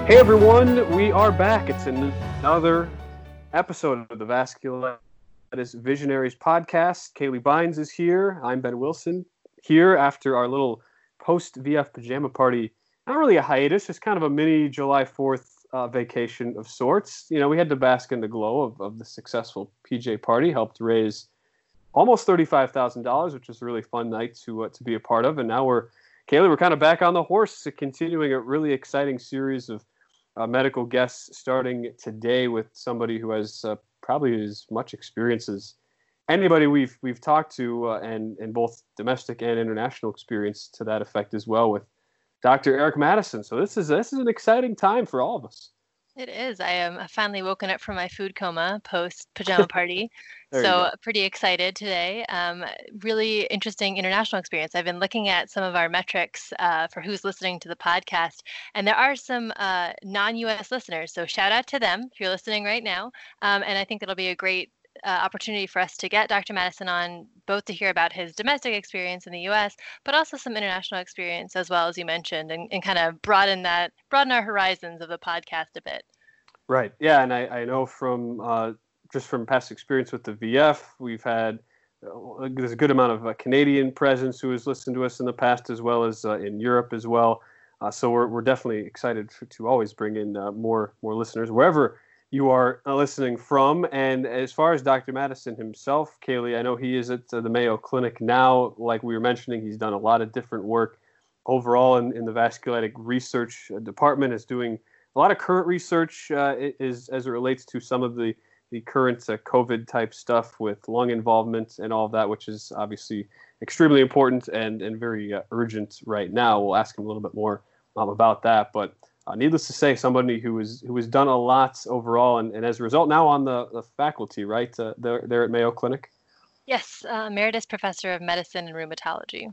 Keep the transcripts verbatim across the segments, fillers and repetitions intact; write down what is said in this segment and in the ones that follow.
Hey everyone, we are back. It's another episode of the Vasculitis Visionaries podcast. Kaylee Bynes is here. I'm Ben Wilson, here after our little post-V F pajama party. Not really a hiatus, just kind of a mini July fourth uh, vacation of sorts. You know, we had to bask in the glow of, of the successful P J party, helped raise almost thirty-five thousand dollars, which was a really fun night to uh, to be a part of. And now we're, Kaylee, we're kind of back on the horse, continuing a really exciting series of Uh, medical guests, starting today with somebody who has uh, probably as much experience as anybody we've we've talked to, uh, and and both domestic and international experience to that effect as well, with Doctor Eric Maddison. So this is this is an exciting time for all of us. It is. I am finally woken up from my food coma post pajama party. So pretty excited today. Um, really interesting international experience. I've been looking at some of our metrics uh, for who's listening to the podcast, and there are some uh, non-U S listeners. So shout out to them if you're listening right now. Um, and I think it'll be a great uh, opportunity for us to get Doctor Maddison on, both to hear about his domestic experience in the U S, but also some international experience as well, as you mentioned, and, and kind of broaden that, broaden our horizons of the podcast a bit. Right. Yeah. And I, I know from uh, just from past experience with the V F, we've had uh, there's a good amount of uh, Canadian presence who has listened to us in the past, as well as uh, in Europe as well. Uh, so we're we're definitely excited for, to always bring in uh, more more listeners wherever you are uh, listening from. And as far as Doctor Maddison himself, Kaylee, I know he is at uh, the Mayo Clinic now. Like we were mentioning, he's done a lot of different work overall in, in the vasculitic research department, is doing a lot of current research uh, is as it relates to some of the, the current uh, COVID type stuff with lung involvement and all of that, which is obviously extremely important and, and very uh, urgent right now. We'll ask him a little bit more um, about that. But uh, needless to say, somebody who is who has done a lot overall, and, and as a result now on the, the faculty, right, uh, there, there at Mayo Clinic? Yes, uh, Emeritus Professor of Medicine and Rheumatology.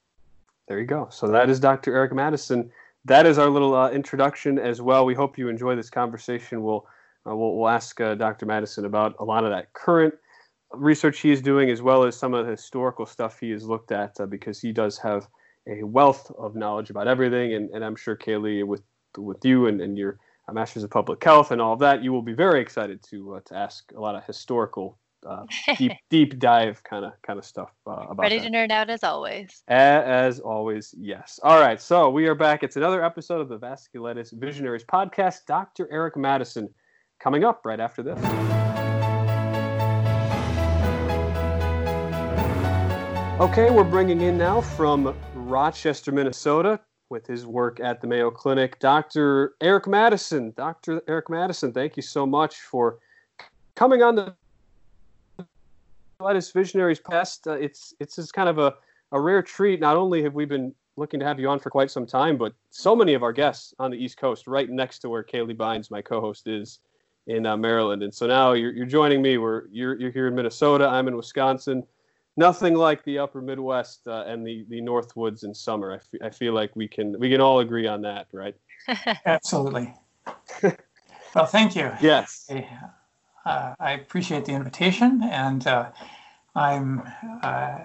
There you go. So that is Doctor Eric Maddison. That is our little uh, introduction as well. We hope you enjoy this conversation. We'll uh, we'll, we'll ask uh, Doctor Maddison about a lot of that current research he is doing, as well as some of the historical stuff he has looked at, uh, because he does have a wealth of knowledge about everything. And, and I'm sure, Kaylee, with with you and, and your uh, Masters of Public Health and all of that, you will be very excited to uh, to ask a lot of historical Uh, deep deep dive kind of kind of stuff uh, about Ready that. to nerd out as always. As, as always, yes. All right, so we are back. It's another episode of the Vasculitis Visionaries podcast. Doctor Eric Maddison coming up right after this. Okay, we're bringing in now from Rochester, Minnesota, with his work at the Mayo Clinic, Doctor Eric Maddison. Doctor Eric Maddison, thank you so much for coming on the Vasculitis Visionaries past. Uh, it's it's just kind of a, a rare treat. Not only have we been looking to have you on for quite some time, but so many of our guests on the East Coast, right next to where Kaylee Bynes, my co-host, is in uh, Maryland. And so now you're you're joining me. We're you're you're here in Minnesota. I'm in Wisconsin. Nothing like the Upper Midwest uh, and the the Northwoods in summer. I, f- I feel like we can we can all agree on that, right? Absolutely. Well, thank you. Yes. Uh, I appreciate the invitation, and uh, I'm uh,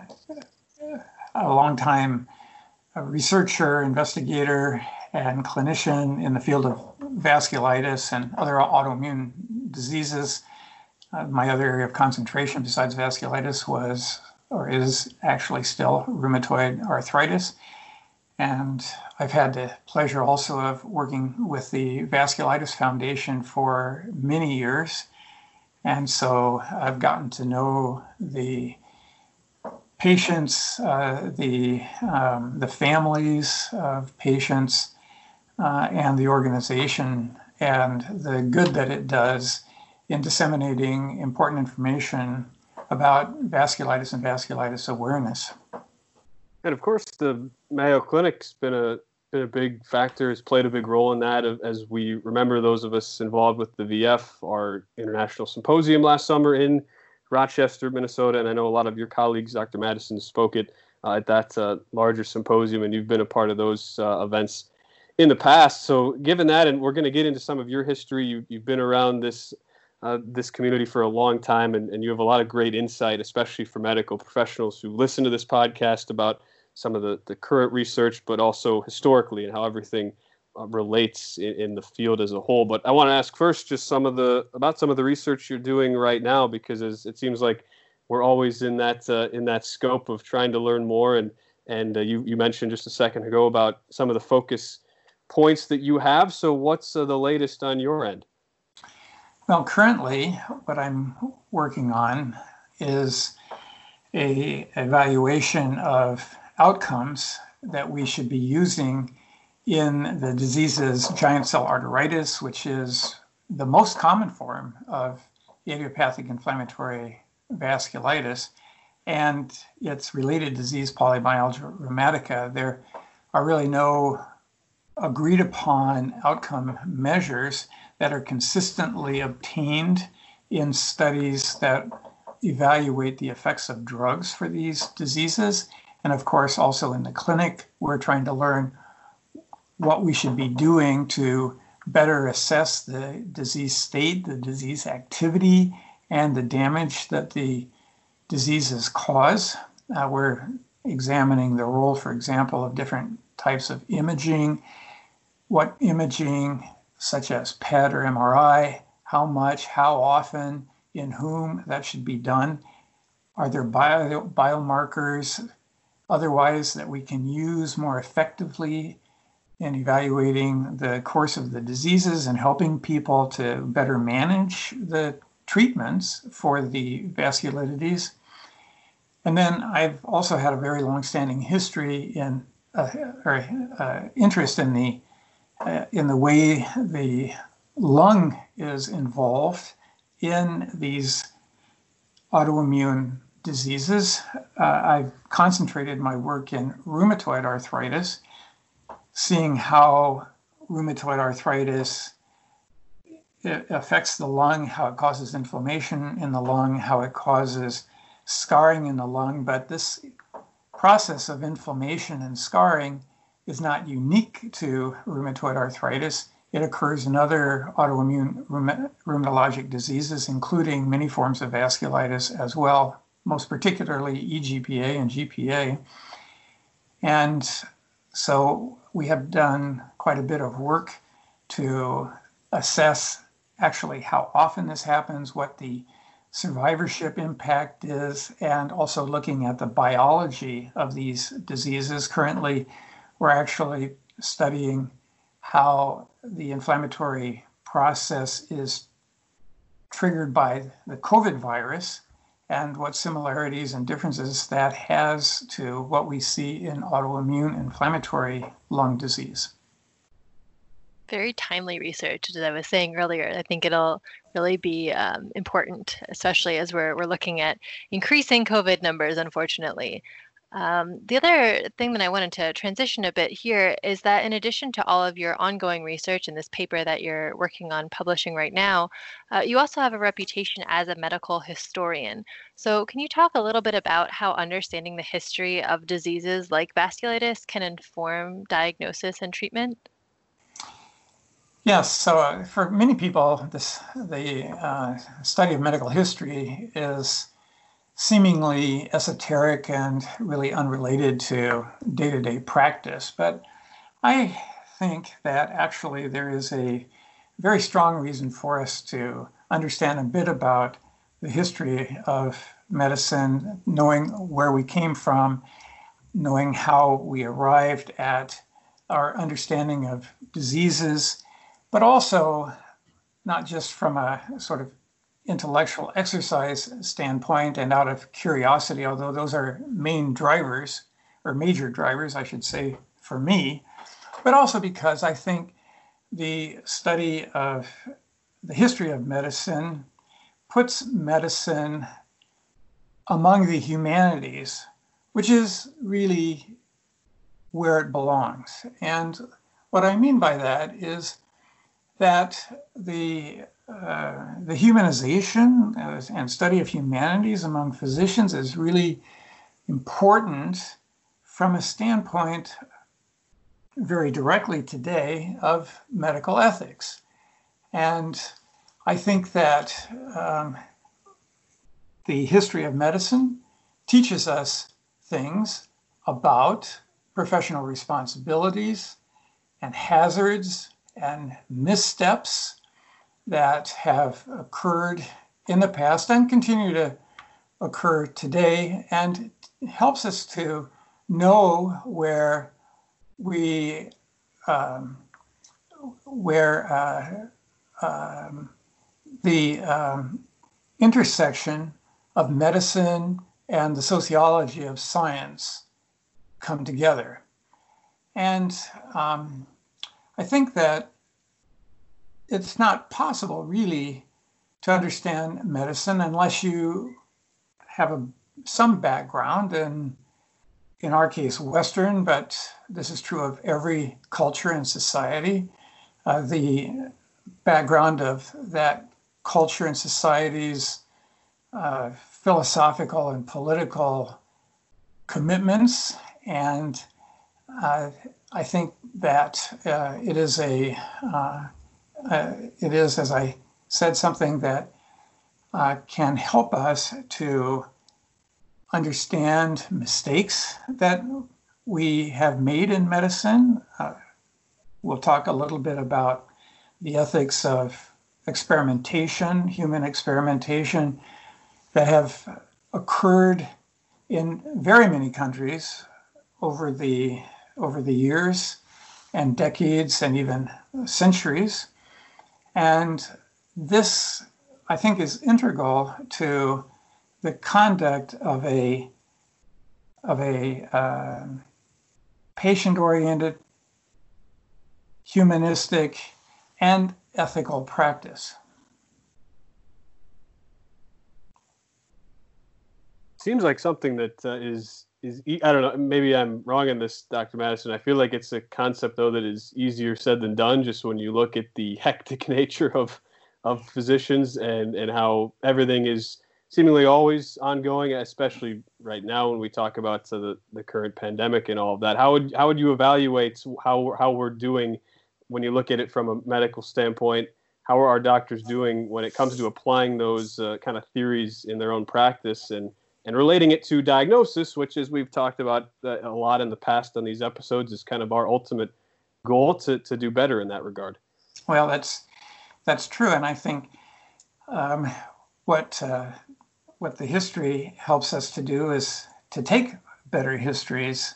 a longtime researcher, investigator, and clinician in the field of vasculitis and other autoimmune diseases. Uh, my other area of concentration besides vasculitis was, or is actually still, rheumatoid arthritis. And I've had the pleasure also of working with the Vasculitis Foundation for many years. And so I've gotten to know the patients, uh, the um, the families of patients, uh, and the organization, and the good that it does in disseminating important information about vasculitis and vasculitis awareness. And of course, the Mayo Clinic's been a been a big factor, has played a big role in that. As we remember, those of us involved with the V F, our international symposium last summer in Rochester, Minnesota, and I know a lot of your colleagues, Doctor Maddison, spoke at, uh, at that uh, larger symposium, and you've been a part of those uh, events in the past. So given that, and we're going to get into some of your history, you, you've been around this uh, this community for a long time, and, and you have a lot of great insight, especially for medical professionals who listen to this podcast, about some of the, the current research, but also historically and how everything uh, relates in, in the field as a whole. But I want to ask first just some of the about some of the research you're doing right now, because as it seems like we're always in that uh, in that scope of trying to learn more. And and uh, you you mentioned just a second ago about some of the focus points that you have. So what's uh, the latest on your end? Well, currently, what I'm working on is a evaluation of outcomes that we should be using in the diseases giant cell arteritis, which is the most common form of idiopathic inflammatory vasculitis, and its related disease polymyalgia rheumatica. There are really no agreed upon outcome measures that are consistently obtained in studies that evaluate the effects of drugs for these diseases. And of course, also in the clinic, we're trying to learn what we should be doing to better assess the disease state, the disease activity, and the damage that the diseases cause. Uh, we're examining the role, for example, of different types of imaging, what imaging, such as P E T or M R I, how much, how often, in whom that should be done. Are there bio, biomarkers otherwise that we can use more effectively in evaluating the course of the diseases and helping people to better manage the treatments for the vasculitides? And then I've also had a very long-standing history in uh, or uh, interest in the uh, in the way the lung is involved in these autoimmune diseases. Uh, I've concentrated my work in rheumatoid arthritis, seeing how rheumatoid arthritis it affects the lung, how it causes inflammation in the lung, how it causes scarring in the lung. But this process of inflammation and scarring is not unique to rheumatoid arthritis. It occurs in other autoimmune rheumatologic diseases, including many forms of vasculitis as well, most particularly E G P A and G P A. And so we have done quite a bit of work to assess actually how often this happens, what the survivorship impact is, and also looking at the biology of these diseases. Currently, we're actually studying how the inflammatory process is triggered by the COVID virus and what similarities and differences that has to what we see in autoimmune inflammatory lung disease. Very timely research, as I was saying earlier. I think it'll really be um, important, especially as we're we're looking at increasing COVID numbers, unfortunately. Um, the other thing that I wanted to transition a bit here is that in addition to all of your ongoing research in this paper that you're working on publishing right now, uh, you also have a reputation as a medical historian. So can you talk a little bit about how understanding the history of diseases like vasculitis can inform diagnosis and treatment? Yes, so uh, for many people, this the uh, study of medical history is seemingly esoteric and really unrelated to day-to-day practice. But I think that actually there is a very strong reason for us to understand a bit about the history of medicine, knowing where we came from, knowing how we arrived at our understanding of diseases, but also not just from a sort of intellectual exercise standpoint and out of curiosity, although those are main drivers, or major drivers, I should say, for me, but also because I think the study of the history of medicine puts medicine among the humanities, which is really where it belongs. And what I mean by that is that the uh, the humanization and study of humanities among physicians is really important from a standpoint very directly today of medical ethics. And I think that um, the history of medicine teaches us things about professional responsibilities and hazards and missteps that have occurred in the past and continue to occur today, and helps us to know where we um, where uh, um, the um, intersection of medicine and the sociology of science come together. And um, I think that it's not possible really to understand medicine unless you have a, some background, and in our case, Western, but this is true of every culture and society. Uh, the background of that culture and society's uh, philosophical and political commitments. And uh, I think that uh, it is a, uh, uh, it is, as I said, something that uh, can help us to understand mistakes that we have made in medicine. Uh, we'll talk a little bit about the ethics of experimentation, human experimentation, that have occurred in very many countries over the over the years and decades and even centuries. And this, I think, is integral to the conduct of a of a uh, patient-oriented, humanistic, and ethical practice. Seems like something that uh, is is I don't know. Maybe I'm wrong in this, Doctor Madison. I feel like it's a concept though that is easier said than done. Just when you look at the hectic nature of of physicians and and how everything is seemingly always ongoing, especially right now when we talk about uh, the the current pandemic and all of that. How would how would you evaluate how how we're doing when you look at it from a medical standpoint? How are our doctors doing when it comes to applying those uh, kind of theories in their own practice and and relating it to diagnosis, which, as we've talked about uh, a lot in the past on these episodes, is kind of our ultimate goal to to do better in that regard? Well, that's that's true, and I think um, what uh, what the history helps us to do is to take better histories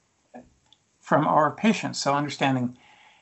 from our patients. So understanding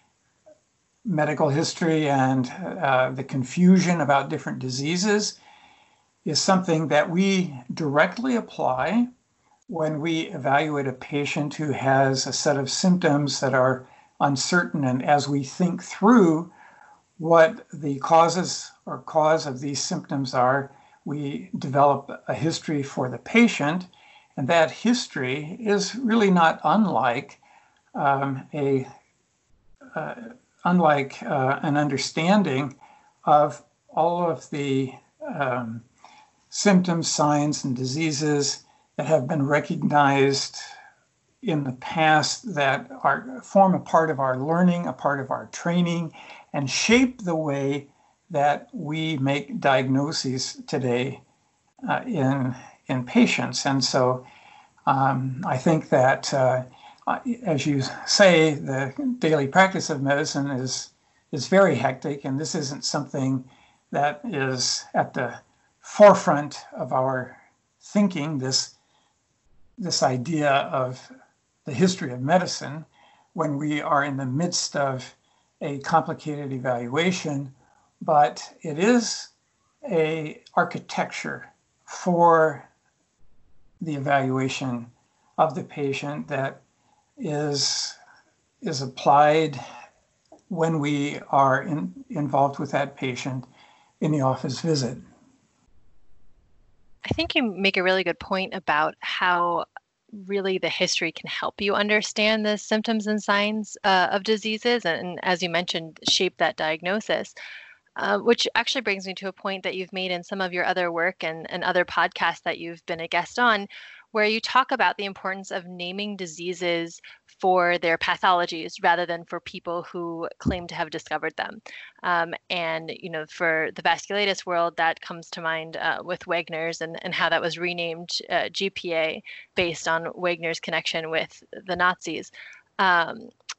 medical history and uh, the confusion about different diseases is something that we directly apply when we evaluate a patient who has a set of symptoms that are uncertain. And as we think through what the causes or cause of these symptoms are, we develop a history for the patient. And that history is really not unlike um, a uh, unlike uh, an understanding of all of the um, symptoms, signs, and diseases that have been recognized in the past that are form a part of our learning, a part of our training, and shape the way that we make diagnoses today uh, in in patients. And so um, I think that, uh, as you say, the daily practice of medicine is is very hectic, and this isn't something that is at the forefront of our thinking, this this idea of the history of medicine, when we are in the midst of a complicated evaluation. But it is a architecture for the evaluation of the patient that is is applied when we are in, involved with that patient in the office visit. I think you make a really good point about how really the history can help you understand the symptoms and signs uh, of diseases, and as you mentioned, shape that diagnosis, uh, which actually brings me to a point that you've made in some of your other work and, and other podcasts that you've been a guest on, where you talk about the importance of naming diseases for their pathologies rather than for people who claim to have discovered them. Um, and, you know, for the vasculitis world, that comes to mind uh, with Wegener's and, and how that was renamed uh, G P A based on Wegener's connection with the Nazis. Um,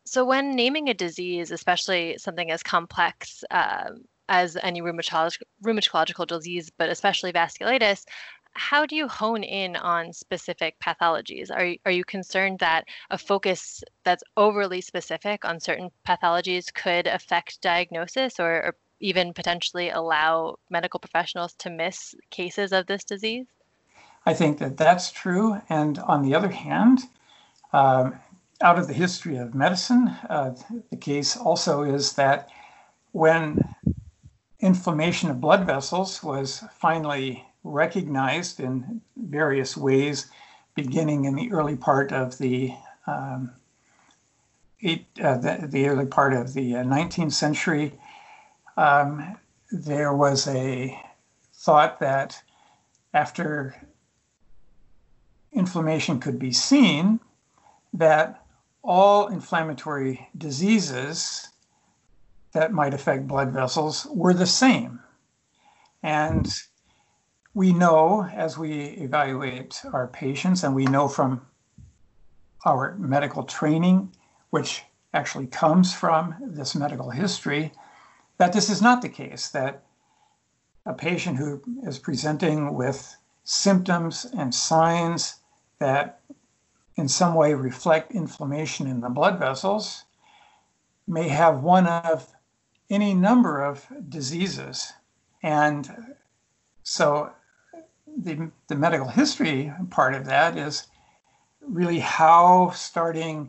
So when naming a disease, especially something as complex uh, as any rheumatolog- rheumatological disease, but especially vasculitis, how do you hone in on specific pathologies? Are, are you concerned that a focus that's overly specific on certain pathologies could affect diagnosis or, or even potentially allow medical professionals to miss cases of this disease? I think that that's true. And on the other hand, um, out of the history of medicine, uh, the case also is that when inflammation of blood vessels was finally recognized in various ways, beginning in the early part of the um, eight, uh, the, the early part of the nineteenth century, um, there was a thought that after inflammation could be seen, that all inflammatory diseases that might affect blood vessels were the same. And we know as we evaluate our patients, and we know from our medical training, which actually comes from this medical history, that this is not the case, that a patient who is presenting with symptoms and signs that in some way reflect inflammation in the blood vessels may have one of any number of diseases. And so the, the medical history part of that is really how, starting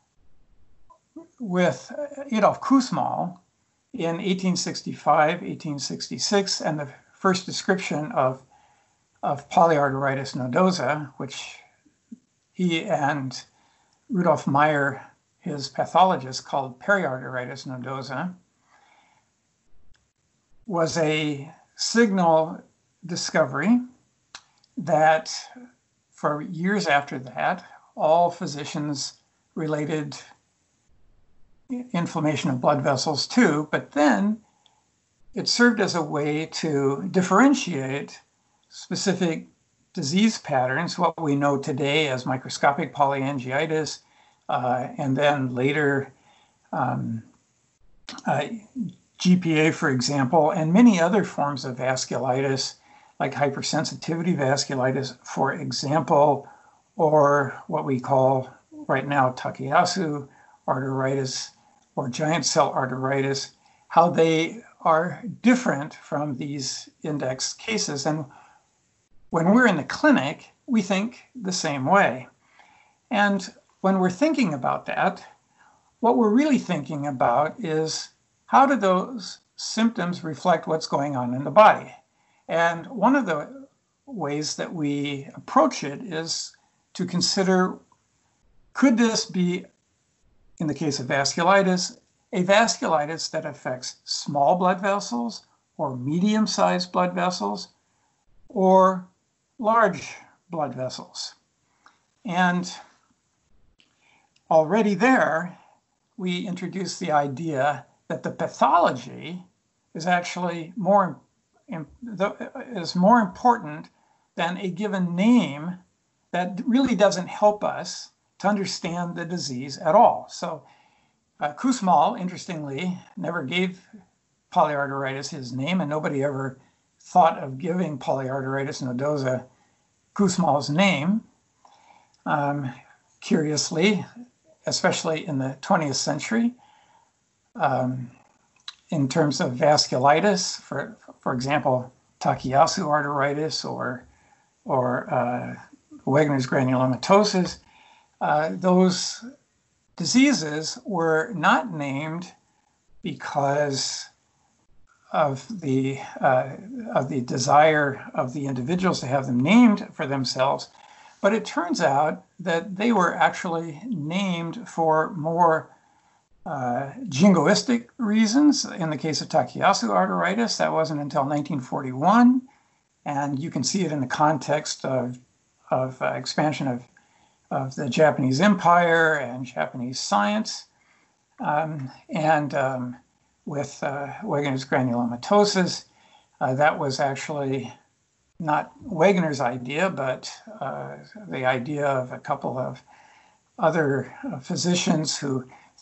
with Adolf Kussmaul in eighteen sixty-five, eighteen sixty-six, and the first description of, of polyarteritis nodosa, which he and Rudolf Meyer, his pathologist, called periarteritis nodosa, was a signal discovery that for years after that, all physicians related inflammation of blood vessels too, but then it served as a way to differentiate specific disease patterns, what we know today as microscopic polyangiitis, uh, and then later um, uh, G P A, for example, and many other forms of vasculitis, like hypersensitivity vasculitis, for example, or what we call right now Takayasu arteritis or giant cell arteritis, how they are different from these index cases. And when we're in the clinic, we think the same way. And when we're thinking about that, what we're really thinking about is how do those symptoms reflect what's going on in the body? And one of the ways that we approach it is to consider, could this be, in the case of vasculitis, a vasculitis that affects small blood vessels or medium-sized blood vessels or large blood vessels? And already there, we introduce the idea that the pathology is actually more is more important than a given name that really doesn't help us to understand the disease at all. So uh, Kussmaul, interestingly, never gave polyarteritis his name, and nobody ever thought of giving polyarteritis nodosa Kussmaul's name. Um, curiously, especially in the twentieth century, um, in terms of vasculitis, for for example, Takayasu arteritis or or uh, Wegener's granulomatosis, uh, those diseases were not named because of the uh, of the desire of the individuals to have them named for themselves, but it turns out that they were actually named for more uh, jingoistic reasons. In the case of Takayasu arteritis, that wasn't until nineteen forty-one, and you can see it in the context of of uh, expansion of of the Japanese Empire and Japanese science, um, and um, with uh, Wegener's granulomatosis, uh, that was actually not Wegener's idea, but uh, the idea of a couple of other uh, physicians who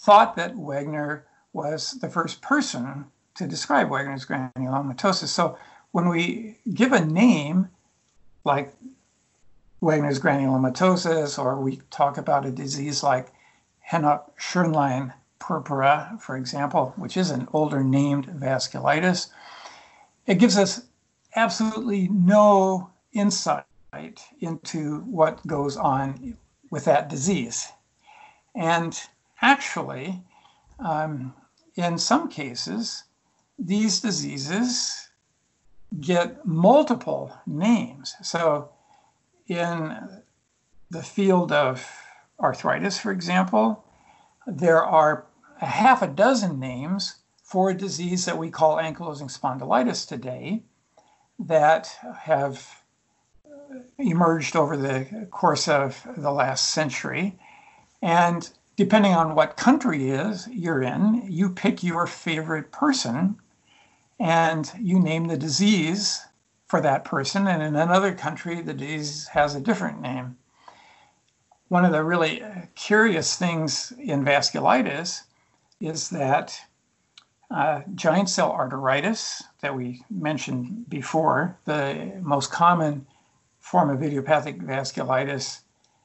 thought that Wegener was the first person to describe Wegener's granulomatosis. So when we give a name like Wegener's granulomatosis, or we talk about a disease like Henoch-Schönlein purpura, for example, which is an older named vasculitis, it gives us absolutely no insight into what goes on with that disease. And actually, um, in some cases, these diseases get multiple names. So in the field of arthritis, for example, there are a half a dozen names for a disease that we call ankylosing spondylitis today that have emerged over the course of the last century. And depending on what country is you're in, you pick your favorite person and you name the disease for that person. And in another country, the disease has a different name. One of the really curious things in vasculitis is that uh, giant cell arteritis that we mentioned before, the most common form of idiopathic vasculitis,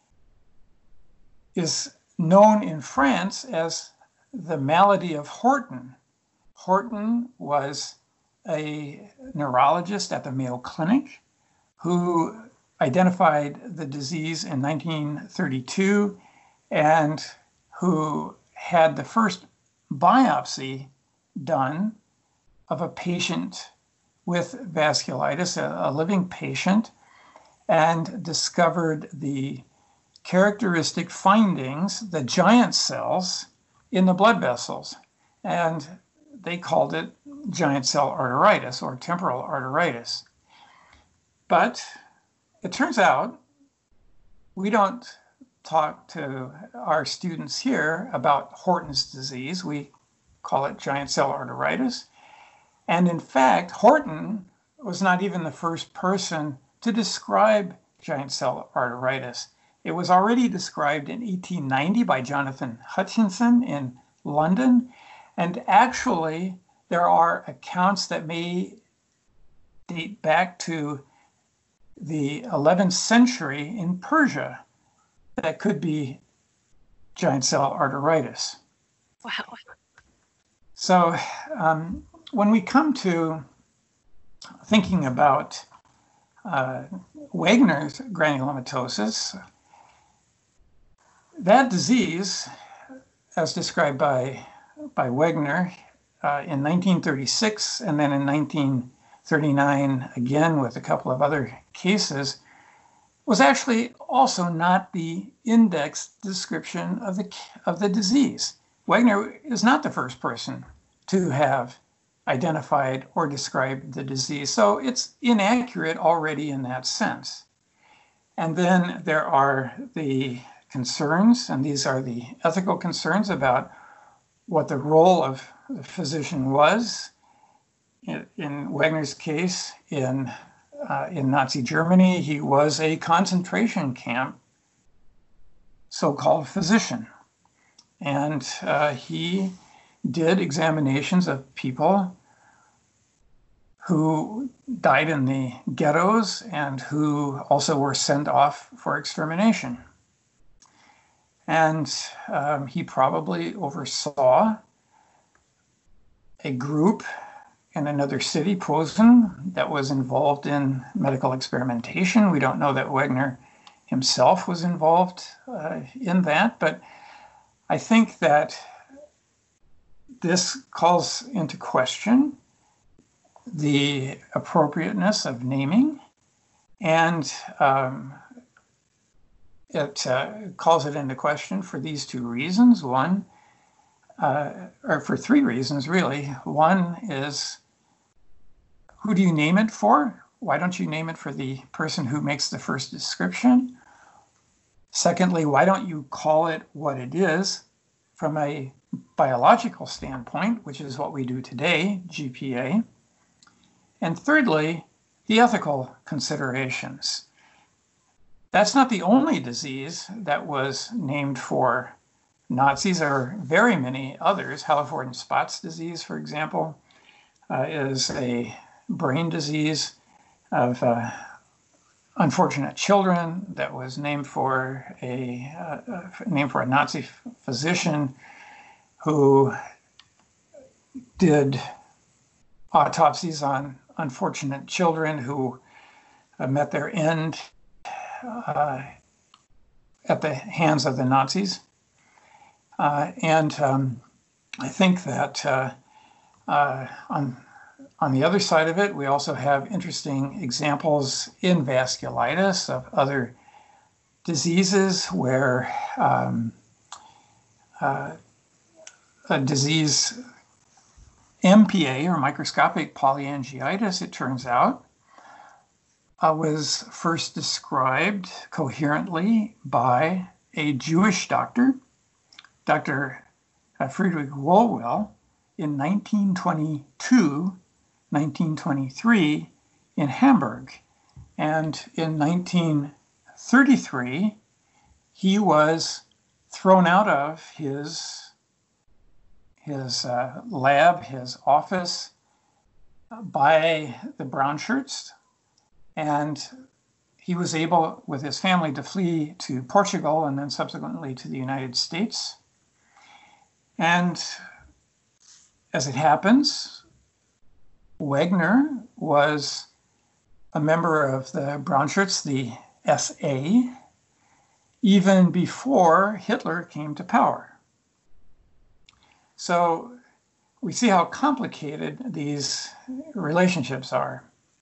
is known in France as the malady of Horton. Horton was a neurologist at the Mayo Clinic who identified the disease in nineteen thirty-two and who had the first biopsy done of a patient with vasculitis, a, a living patient, and discovered the characteristic findings, the giant cells in the blood vessels. And they called it giant cell arteritis or temporal arteritis. But it turns out we don't talk to our students here about Horton's disease. We call it giant cell arteritis. And in fact, Horton was not even the first person to describe giant cell arteritis. It was already described in eighteen ninety by Jonathan Hutchinson in London. And actually, there are accounts that may date back to the eleventh century in Persia that could be giant cell arteritis. Wow. So um, when we come to thinking about uh, Wegener's granulomatosis, that disease, as described by, by Wegener uh, in nineteen thirty-six and then in nineteen thirty-nine again with a couple of other cases, was actually also not the index description of the, of the disease. Wegener is not the first person to have identified or described the disease, so it's inaccurate already in that sense. And then there are the concerns, and these are the ethical concerns about what the role of the physician was. In, in Wegener's case, in, uh, in Nazi Germany, he was a concentration camp so-called physician. And uh, he did examinations of people who died in the ghettos and who also were sent off for extermination. And um, he probably oversaw a group in another city, Posen, that was involved in medical experimentation. We don't know that Wegener himself was involved uh, in that, but I think that this calls into question the appropriateness of naming, and um, it uh, calls it into question for these two reasons. One, uh, or for three reasons, really. One is, who do you name it for? Why don't you name it for the person who makes the first description? Secondly, why don't you call it what it is from a biological standpoint, which is what we do today, G P A? And thirdly, the ethical considerations. That's not the only disease that was named for Nazis. There are very many others. Hallervorden spots disease, for example, uh, is a brain disease of uh, unfortunate children that was named for a uh, uh, named for a Nazi physician who did autopsies on unfortunate children who uh, met their end uh, at the hands of the Nazis. Uh, and um, I think that uh, uh, on On the other side of it, we also have interesting examples in vasculitis of other diseases where um, uh, a disease, M P A, or microscopic polyangiitis, it turns out, uh, was first described coherently by a Jewish doctor, Doctor Friedrich Wohlwill, in nineteen twenty-two, nineteen twenty-three in Hamburg. And in nineteen thirty-three, he was thrown out of his, his uh, lab, his office, by the brown shirts. And he was able, with his family, to flee to Portugal and then subsequently to the United States. And as it happens, Wegner was a member of the brown shirts, the S A, even before Hitler came to power. So we see how complicated these relationships are.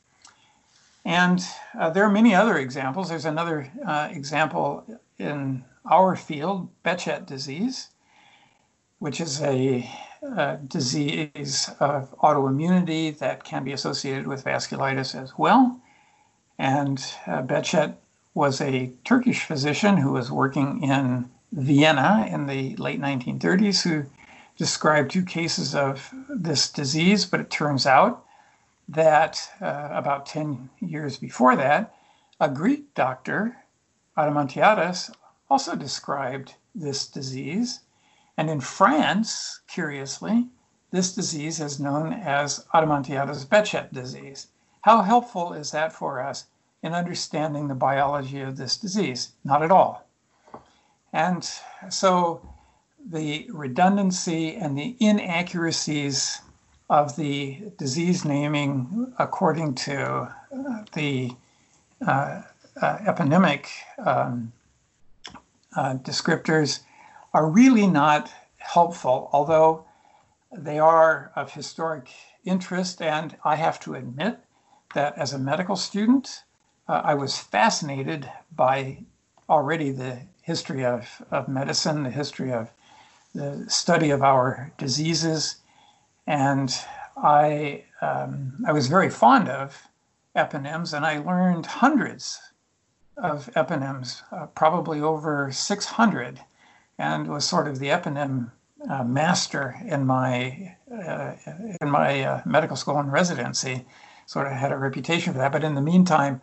And uh, there are many other examples. There's another uh, example in our field, Behçet disease, which is a, a disease of autoimmunity that can be associated with vasculitis as well. And uh, Behçet was a Turkish physician who was working in Vienna in the late nineteen thirties who described two cases of this disease, but it turns out that uh, about ten years before that, a Greek doctor, Adamantiadis, also described this disease. And in France, curiously, this disease is known as Adamantiadis-Behçet disease. How helpful is that for us in understanding the biology of this disease? Not at all. And so the redundancy and the inaccuracies of the disease naming according to uh, the uh, uh, eponymic um, uh, descriptors are really not helpful, although they are of historic interest. And I have to admit that as a medical student, uh, I was fascinated by already the history of, of medicine, the history of the study of our diseases. And I, um, I was very fond of eponyms, and I learned hundreds of eponyms, uh, probably over six hundred, and was sort of the eponym uh, master in my uh, in my uh, medical school and residency. Sort of had a reputation for that. But in the meantime,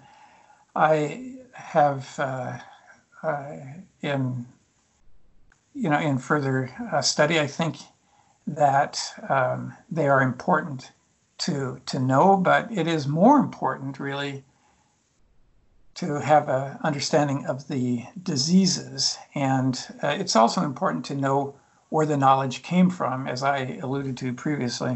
I have uh, uh, in you know in further uh, study, I think that um, they are important to to know, but it is more important really to have an understanding of the diseases. And uh, it's also important to know where the knowledge came from, as I alluded to previously.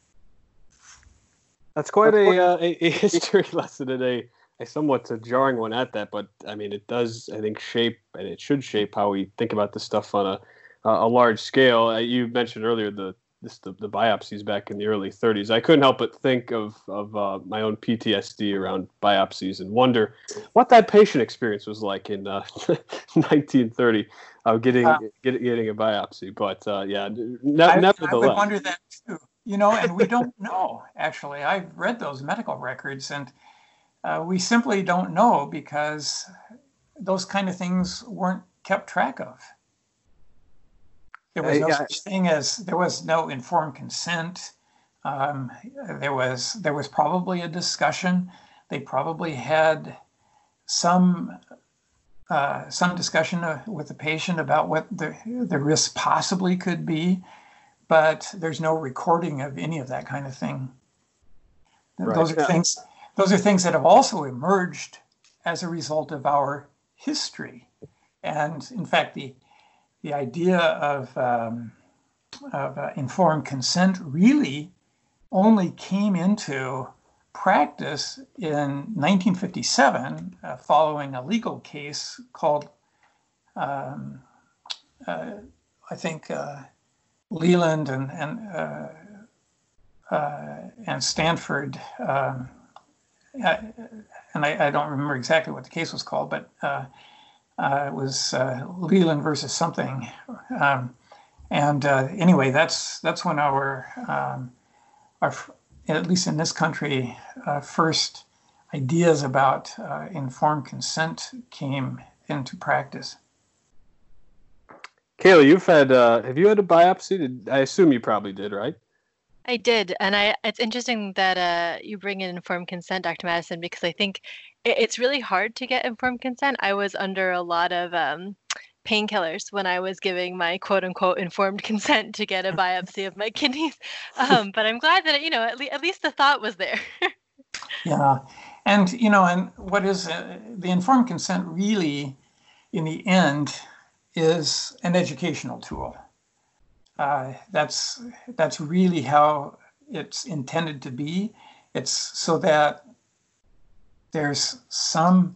That's quite a, uh, a, a history lesson and a, a somewhat a jarring one at that. But I mean, it does, I think, shape, and it should shape how we think about this stuff on a a large scale. Uh, you mentioned earlier the this the, the biopsies back in the early thirties. I couldn't help but think of of uh, my own P T S D around biopsies and wonder what that patient experience was like in uh, nineteen thirty, uh, getting uh, get, getting a biopsy. But uh, yeah, ne- I, nevertheless, I would wonder that too. You know, and we don't know actually. I've read those medical records, and uh, we simply don't know because those kind of things weren't kept track of. There was no uh, yeah. such thing as, there was no informed consent. Um, there was there was probably a discussion. They probably had some uh, some discussion uh, with the patient about what the, the risk possibly could be, but there's no recording of any of that kind of thing. Right. Those are things, those are things that have also emerged as a result of our history. And in fact, the, the idea of, um, of uh, informed consent really only came into practice in nineteen fifty-seven, uh, following a legal case called, um, uh, I think, uh, Leland and and uh, uh, and Stanford, um, I, and I, I don't remember exactly what the case was called, but uh, uh, it was uh, Leland versus something. Um, and uh, anyway, that's that's when our um, our at least in this country, uh, first ideas about uh, informed consent came into practice. Kayla, you've had, uh, have you had a biopsy? Did, I assume you probably did, right? I did. And I, it's interesting that uh, you bring in informed consent, Doctor Madison, because I think it, it's really hard to get informed consent. I was under a lot of um, painkillers when I was giving my quote unquote informed consent to get a biopsy of my kidneys. Um, but I'm glad that, you know, at, le- at least the thought was there. Yeah. And, you know, and what is uh, the informed consent really, in the end, is an educational tool. Uh, that's that's really how it's intended to be. It's so that there's some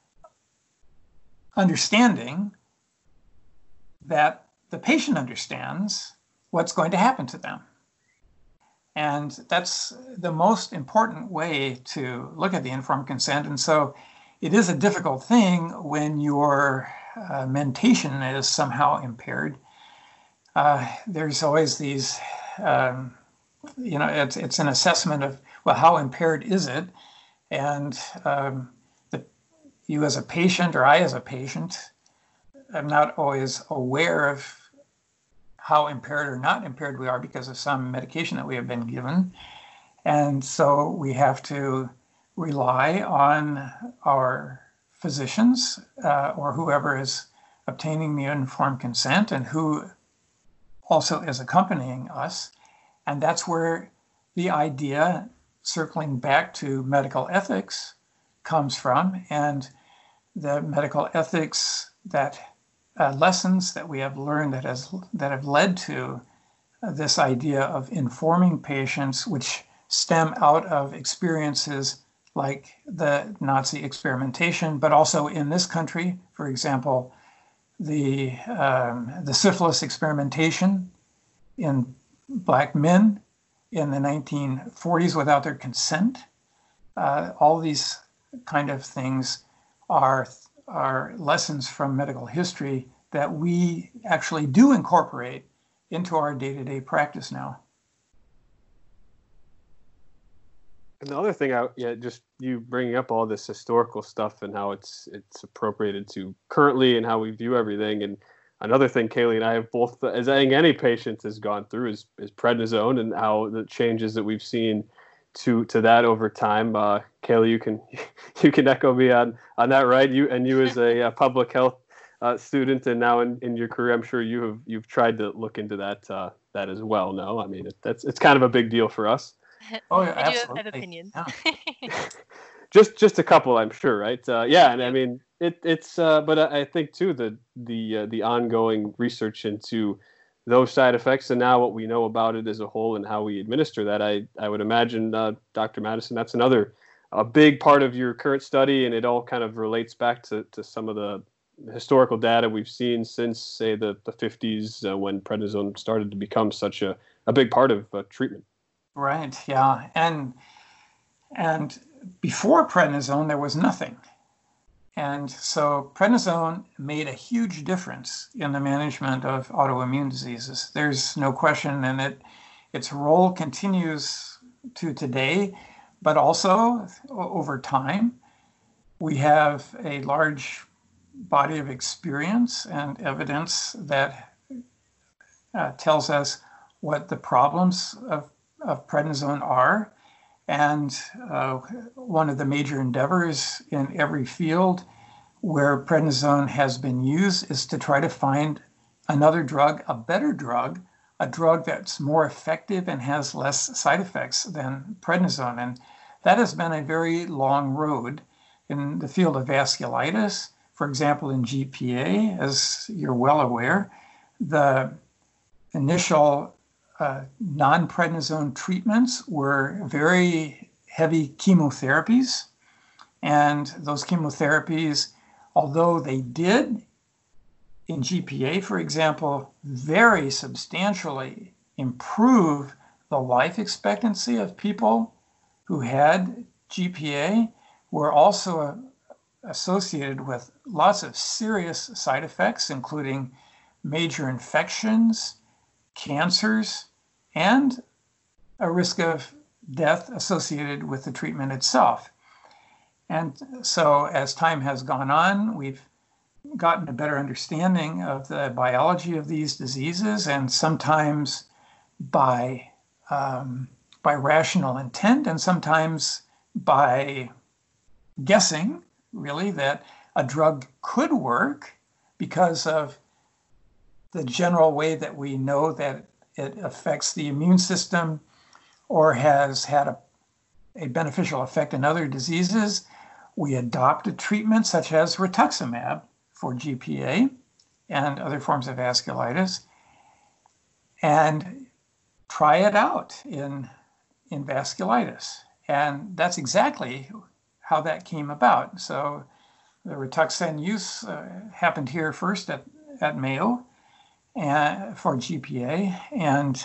understanding that the patient understands what's going to happen to them. And that's the most important way to look at the informed consent. And so it is a difficult thing when your uh, mentation is somehow impaired. Uh, there's always these, um, you know, it's, it's an assessment of, well, how impaired is it? And um, the, you as a patient, or I as a patient, I'm not always aware of how impaired or not impaired we are because of some medication that we have been given. And so we have to rely on our physicians uh, or whoever is obtaining the informed consent and who also is accompanying us. And that's where the idea, circling back to medical ethics, comes from. And the medical ethics that uh, lessons that we have learned that has that have led to uh, this idea of informing patients, which stem out of experiences like the Nazi experimentation, but also in this country, for example, the um, the syphilis experimentation in Black men in the nineteen forties without their consent. Uh, all these kind of things are are lessons from medical history that we actually do incorporate into our day-to-day practice now. And the other thing, I yeah, just you bringing up all this historical stuff and how it's it's appropriated to currently and how we view everything. And another thing, Kaylee and I have both, as I think any patient has gone through, is is prednisone and how the changes that we've seen to to that over time. Uh, Kaylee, you can you can echo me on on that, right? You and you as a, a public health uh, student, and now in, in your career, I'm sure you have you've tried to look into that uh, that as well. No, I mean it, that's it's kind of a big deal for us. Oh, yeah, I absolutely. do have opinions. Yeah. just just a couple, I'm sure, right? Uh, yeah, and I mean it it's uh, but I think too the the uh, the ongoing research into those side effects and now what we know about it as a whole and how we administer that, I, I would imagine, uh, Doctor Madison, that's another a big part of your current study, and it all kind of relates back to, to some of the historical data we've seen since, say, the, the fifties uh, when prednisone started to become such a, a big part of uh, treatment. Right, yeah. And, and before prednisone, there was nothing. And so prednisone made a huge difference in the management of autoimmune diseases. There's no question, and it, its role continues to today, but also over time. We have a large body of experience and evidence that uh, tells us what the problems of, of prednisone are. And uh, one of the major endeavors in every field where prednisone has been used is to try to find another drug, a better drug, a drug that's more effective and has less side effects than prednisone. And that has been a very long road in the field of vasculitis. For example, in G P A, as you're well aware, the initial uh, non-prednisone treatments were very heavy chemotherapies. And those chemotherapies, although they did in G P A, for example, very substantially improve the life expectancy of people who had G P A, were also uh, associated with lots of serious side effects, including major infections, cancers, and a risk of death associated with the treatment itself. And so as time has gone on, we've gotten a better understanding of the biology of these diseases, and sometimes by um, by rational intent, and sometimes by guessing, really, that a drug could work because of the general way that we know that it affects the immune system or has had a, a beneficial effect in other diseases. We adopt a treatment such as rituximab for G P A and other forms of vasculitis and try it out in, in vasculitis. And that's exactly how that came about. So the Rituxan use uh, happened here first at, at Mayo and, for G P A. And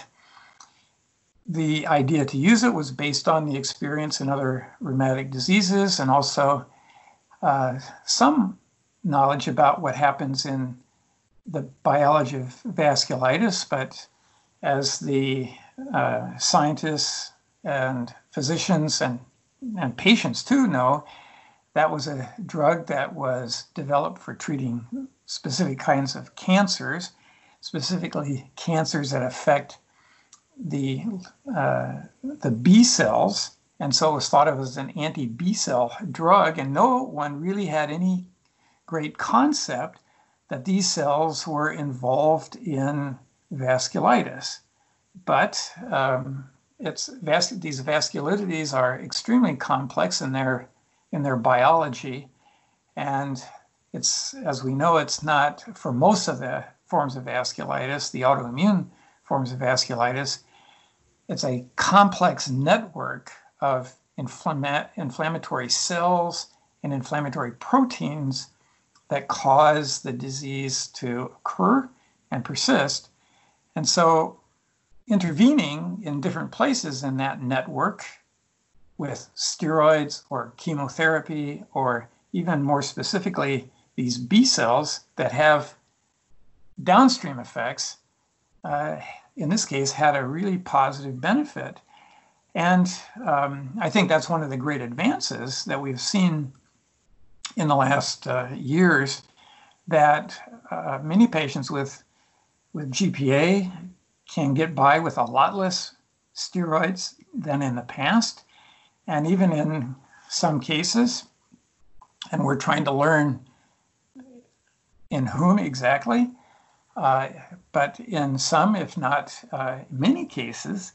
the idea to use it was based on the experience in other rheumatic diseases and also uh, some knowledge about what happens in the biology of vasculitis. But as the uh, scientists and physicians and, and patients too know, that was a drug that was developed for treating specific kinds of cancers, specifically cancers that affect the uh, the B cells, and so it was thought of as an anti-B cell drug, and no one really had any great concept that these cells were involved in vasculitis. But um, it's vas- these vasculitides are extremely complex in their in their biology, and it's, as we know, it's not for most of the forms of vasculitis, the autoimmune forms of vasculitis. It's a complex network of inflama- inflammatory cells and inflammatory proteins that cause the disease to occur and persist. And so intervening in different places in that network with steroids or chemotherapy, or even more specifically, these B cells that have downstream effects, uh, in this case, had a really positive benefit. And um, I think that's one of the great advances that we've seen in the last uh, years, that uh, many patients with, with G P A can get by with a lot less steroids than in the past. And even in some cases, and we're trying to learn in whom exactly, uh, but in some, if not uh, many cases,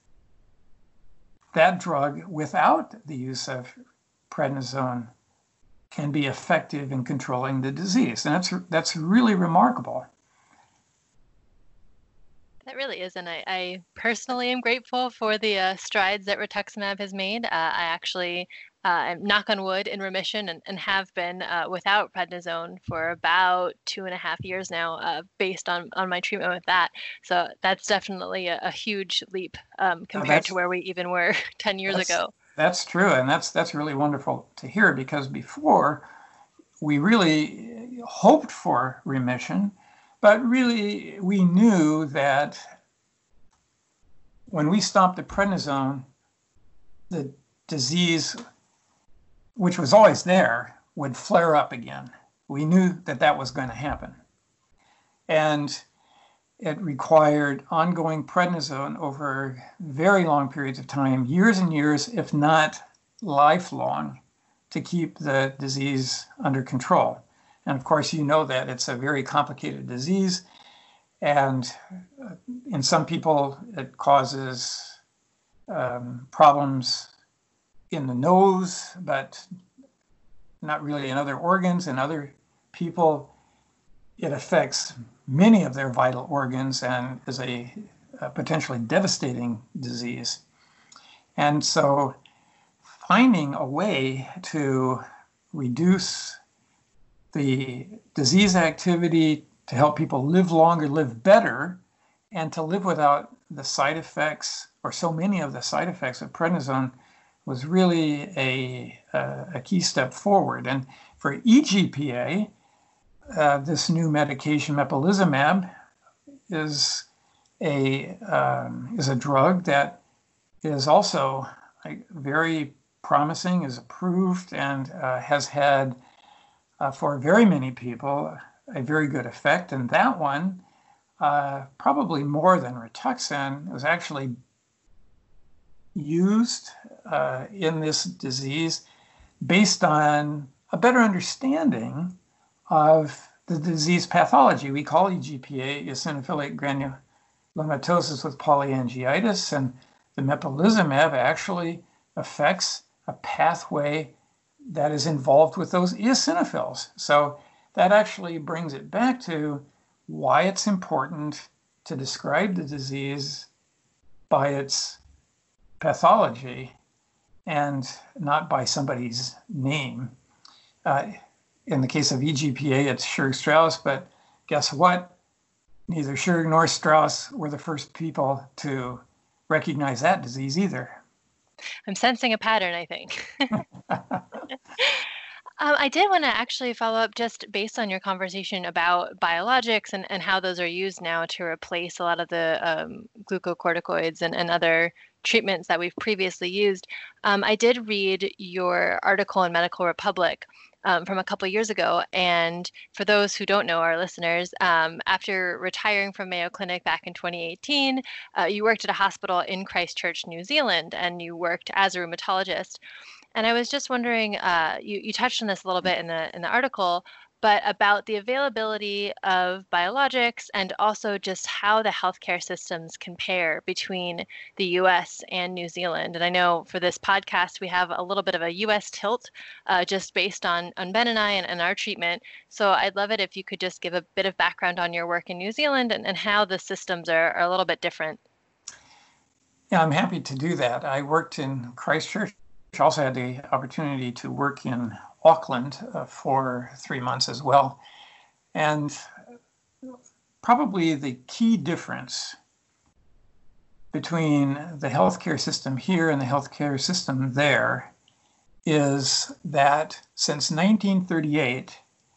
that drug without the use of prednisone can be effective in controlling the disease. And that's that's really remarkable. That really is, and I, I personally am grateful for the uh, strides that rituximab has made. Uh, I actually uh, am, knock on wood, in remission and, and have been uh, without prednisone for about two and a half years now, uh, based on, on my treatment with that. So that's definitely a, a huge leap um, compared to where we even were ten years that's, ago. That's true, and that's that's really wonderful to hear, because before we really hoped for remission, but really we knew that when we stopped the prednisone, the disease, which was always there, would flare up again. We knew that that was going to happen. And it required ongoing prednisone over very long periods of time, years and years, if not lifelong, to keep the disease under control. And of course, you know that it's a very complicated disease. And in some people, it causes um, problems in the nose, but not really in other organs. In other people, it affects many of their vital organs and is a, a potentially devastating disease. And so finding a way to reduce the disease activity, to help people live longer, live better, and to live without the side effects, or so many of the side effects of prednisone, was really a, a, a key step forward. And for E G P A, uh, this new medication, mepolizumab, is a um, is a drug that is also like, very promising, is approved, and uh, has had uh, for very many people a very good effect. And that one, uh, probably more than Rituxan, was actually used uh, in this disease based on a better understanding of the disease pathology. We call E G P A eosinophilic granulomatosis with polyangiitis, and the mepolizumab actually affects a pathway that is involved with those eosinophils. So that actually brings it back to why it's important to describe the disease by its pathology and not by somebody's name. Uh, in the case of E G P A, it's Schurg-Strauss, but guess what? Neither Schurg nor Strauss were the first people to recognize that disease either. I'm sensing a pattern, I think. Um, I did want to actually follow up just based on your conversation about biologics and, and how those are used now to replace a lot of the um, glucocorticoids and, and other treatments that we've previously used. Um, I did read your article in Medical Republic um, from a couple of years ago. And for those who don't know, our listeners, um, after retiring from Mayo Clinic back in twenty eighteen, uh, you worked at a hospital in Christchurch, New Zealand, and you worked as a rheumatologist. And I was just wondering, uh, you, you touched on this a little bit in the in the article, but about the availability of biologics and also just how the healthcare systems compare between the U S and New Zealand. And I know for this podcast, we have a little bit of a U S tilt uh, just based on, on Ben and I and, and our treatment. So I'd love it if you could just give a bit of background on your work in New Zealand and, and how the systems are, are a little bit different. Yeah, I'm happy to do that. I worked in Christchurch. I also had the opportunity to work in Auckland uh, for three months as well. And probably the key difference between the healthcare system here and the healthcare system there is that since nineteen thirty-eight,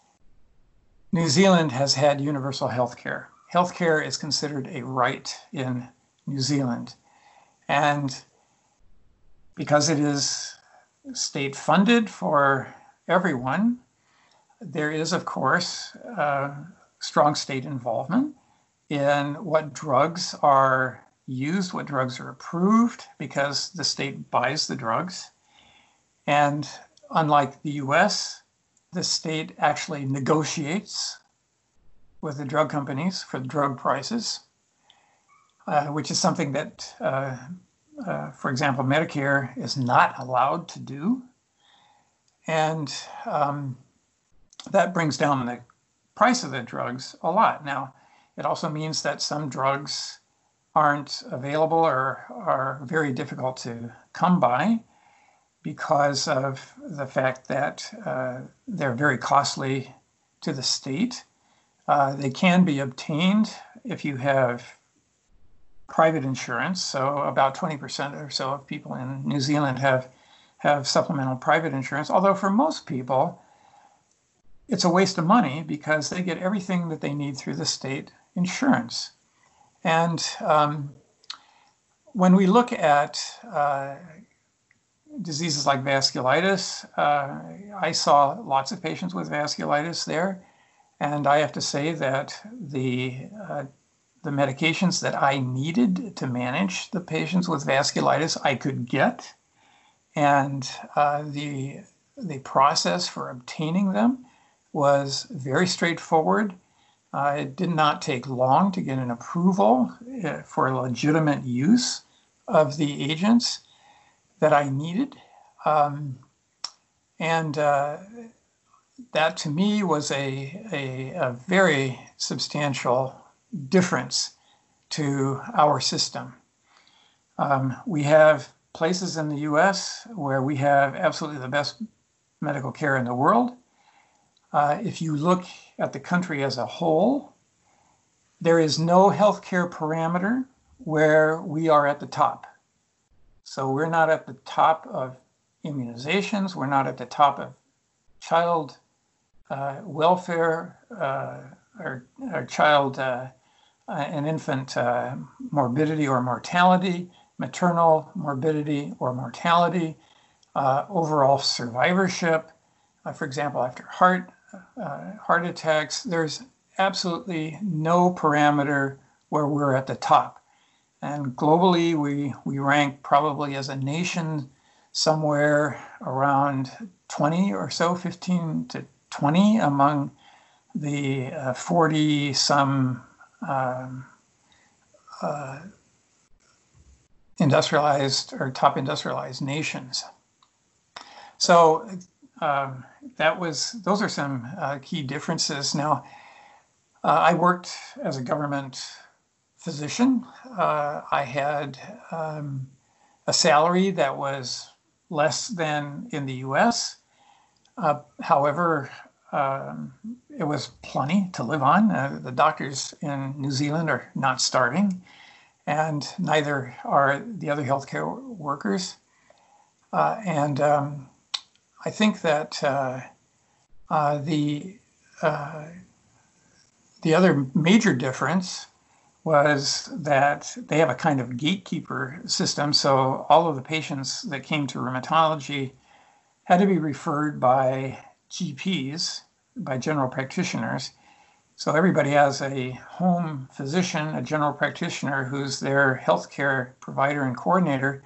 New Zealand has had universal healthcare. Healthcare is considered a right in New Zealand. And because it is state funded for everyone, there is, of course, uh, strong state involvement in what drugs are used, what drugs are approved, because the state buys the drugs. And unlike the U S, the state actually negotiates with the drug companies for the drug prices, uh, which is something that uh, Uh, for example, Medicare is not allowed to do. And um, that brings down the price of the drugs a lot. Now, it also means that some drugs aren't available or are very difficult to come by because of the fact that uh, they're very costly to the state. Uh, they can be obtained if you have private insurance. So about twenty percent or so of people in New Zealand have have supplemental private insurance. Although for most people, it's a waste of money because they get everything that they need through the state insurance. And um, when we look at uh, diseases like vasculitis, uh, I saw lots of patients with vasculitis there. And I have to say that the uh, The medications that I needed to manage the patients with vasculitis, I could get. And uh, the, the process for obtaining them was very straightforward. Uh, it did not take long to get an approval uh, for legitimate use of the agents that I needed. Um, and uh, that to me was a, a, a very substantial difference to our system. Um, we have places in the U S where we have absolutely the best medical care in the world. Uh, if you look at the country as a whole, there is no healthcare parameter where we are at the top. So we're not at the top of immunizations. We're not at the top of child uh, welfare uh, or, or child uh, and infant uh, morbidity or mortality, maternal morbidity or mortality, uh, overall survivorship. Uh, for example, after heart uh, heart attacks, there's absolutely no parameter where we're at the top. And globally, we, we rank probably as a nation somewhere around twenty or so, fifteen to twenty among the uh, forty some um, uh, industrialized or top industrialized nations. So um, that was, those are some uh, key differences. Now, uh, I worked as a government physician. Uh, I had um, a salary that was less than in the U S. Uh, however, um, it was plenty to live on. Uh, the doctors in New Zealand are not starving, and neither are the other healthcare workers. Uh, and um, I think that uh, uh, the uh, the other major difference was that they have a kind of gatekeeper system. So all of the patients that came to rheumatology had to be referred by G Ps, by general practitioners. So everybody has a home physician, a general practitioner who's their healthcare provider and coordinator.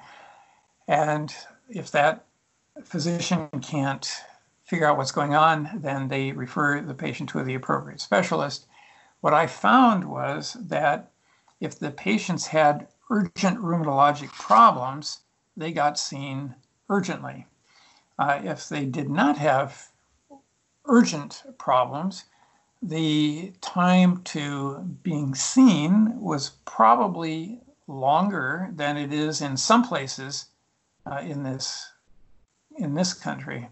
And if that physician can't figure out what's going on, then they refer the patient to the appropriate specialist. What I found was that if the patients had urgent rheumatologic problems, they got seen urgently. Uh, if they did not have urgent problems, the time to being seen was probably longer than it is in some places uh, in this in this country.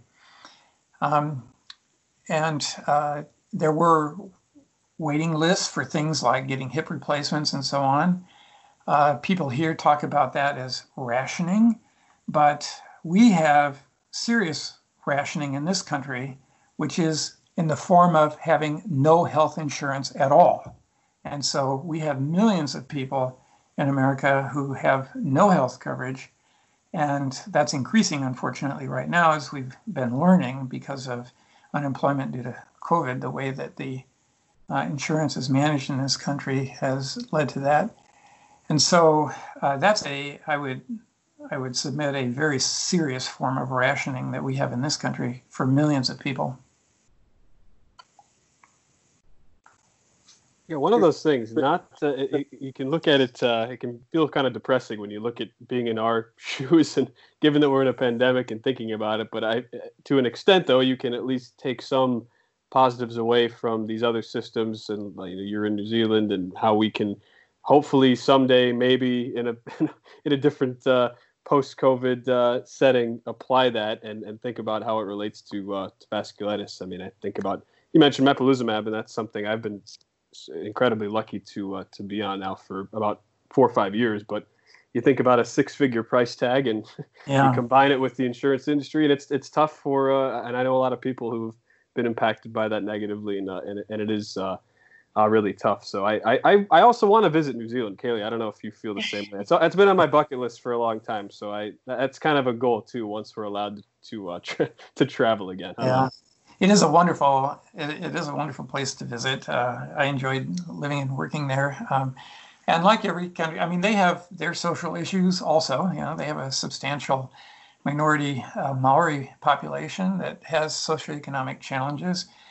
Um, and uh, there were waiting lists for things like getting hip replacements and so on. Uh, people here talk about that as rationing, but we have serious rationing in this country, which is in the form of having no health insurance at all. And so we have millions of people in America who have no health coverage. And that's increasing, unfortunately, right now, as we've been learning because of unemployment due to COVID. The way that the uh, insurance is managed in this country has led to that. And so uh, that's a, I would, I would submit, a very serious form of rationing that we have in this country for millions of people. Yeah, one of those things, not, uh, it, you can look at it, uh, it can feel kind of depressing when you look at being in our shoes and given that we're in a pandemic and thinking about it. But I, to an extent, though, you can at least take some positives away from these other systems. And you know, you're in New Zealand, and how we can hopefully someday, maybe in a, in a different uh, post-COVID uh, setting, apply that and, and think about how it relates to, uh, to vasculitis. I mean, I think about, you mentioned mepolizumab, and that's something I've been incredibly lucky to uh, to be on now for about four or five years. But you think about a six-figure price tag, and yeah. you combine it with the insurance industry, and it's it's tough for. Uh, and I know a lot of people who've been impacted by that negatively, and uh, and, and it is uh, uh, really tough. So I I I also want to visit New Zealand, Kaylee. I don't know if you feel the same way. It's it's been on my bucket list for a long time. So I that's kind of a goal too. Once we're allowed to uh, tra- to travel again. Yeah. It is a wonderful, it, it is a wonderful place to visit. Uh, I enjoyed living and working there. Um, and like every country, I mean, they have their social issues also. You know, they have a substantial minority uh, Maori population that has socioeconomic challenges.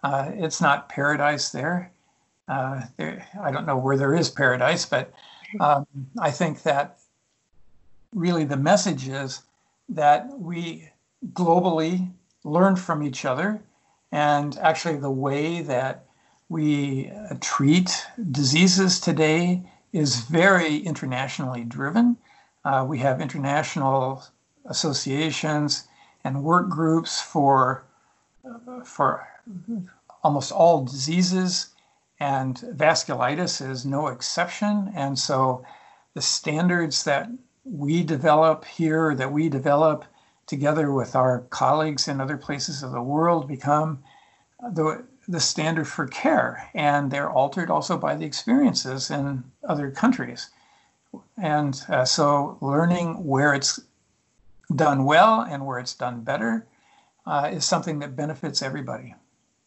Uh, it's not paradise there. Uh, there. I don't know where there is paradise, but um, I think that really the message is that we globally learn from each other, and actually the way that we uh, treat diseases today is very internationally driven. Uh, we have international associations and work groups for uh, for almost all diseases, and vasculitis is no exception. And so the standards that we develop here, that we develop together with our colleagues in other places of the world, become the, the standard for care. And they're altered also by the experiences in other countries. And uh, so learning where it's done well and where it's done better uh, is something that benefits everybody.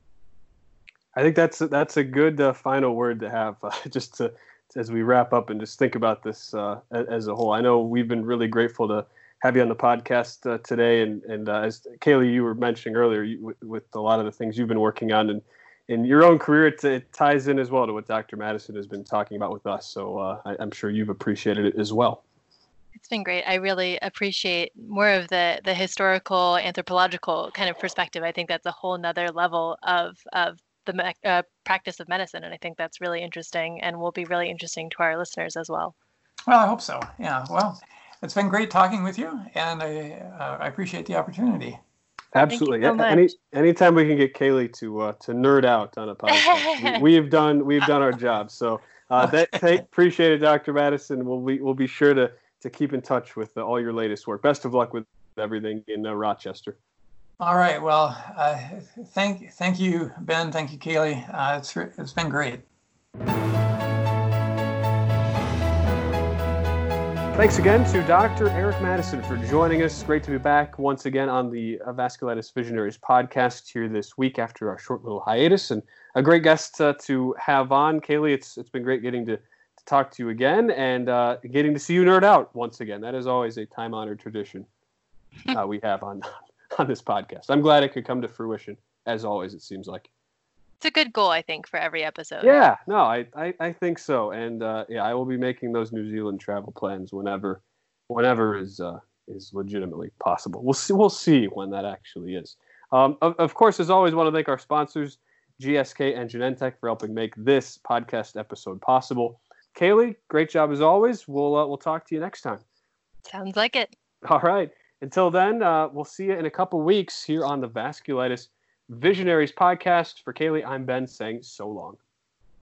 I think that's that's a good uh, final word to have, uh, just to as we wrap up and just think about this uh, as a whole. I know we've been really grateful to have you on the podcast uh, today, and and uh, as Kaylee, you were mentioning earlier, you, with, with a lot of the things you've been working on and in your own career, it, it ties in as well to what Doctor Madison has been talking about with us. So uh, I, I'm sure you've appreciated it as well. It's been great. I really appreciate more of the the historical, anthropological kind of perspective. I think that's a whole nother level of of the uh, practice of medicine. And I think that's really interesting and will be really interesting to our listeners as well. Well, I hope so. Yeah. Well, it's been great talking with you, and I, uh, I appreciate the opportunity. Absolutely. So Any anytime we can get Kaylee to uh, to nerd out on a podcast, we, we've done we've done our job. So uh, that take, appreciate it, Doctor Madison. We'll be we'll be sure to to keep in touch with uh, all your latest work. Best of luck with everything in uh, Rochester. All right. Well, uh, thank thank you, Ben. Thank you, Kaylee. Uh, it's it's been great. Thanks again to Doctor Eric Madison for joining us. Great to be back once again on the Vasculitis Visionaries podcast here this week after our short little hiatus, and a great guest uh, to have on. Kaylee, it's it's been great getting to, to talk to you again and uh, getting to see you nerd out once again. That is always a time-honored tradition uh, we have on on this podcast. I'm glad it could come to fruition, as always, it seems like. It's a good goal, I think, for every episode. Yeah, no, I, I, I think so. And uh, yeah, I will be making those New Zealand travel plans whenever whenever is uh, is legitimately possible. We'll see we'll see when that actually is. Um, of, of course, as always, want to thank our sponsors, G S K and Genentech, for helping make this podcast episode possible. Kaylee, great job as always. We'll uh, we'll talk to you next time. Sounds like it. All right. Until then, uh, we'll see you in a couple weeks here on the Vasculitis Visionaries podcast. For Kaylee, I'm Ben saying so long.